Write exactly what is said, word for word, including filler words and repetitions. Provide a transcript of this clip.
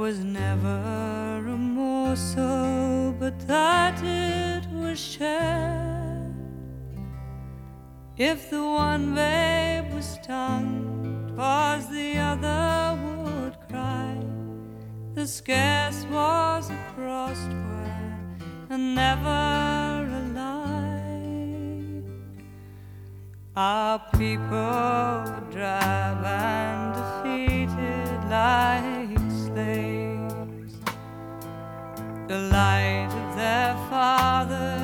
was never a morsel but that it was shared. If the one babe was stung, 'twas the other would cry. The scarce was a crossed word and never a lie. Our people were drab and defeated like slaves. The light of their fathers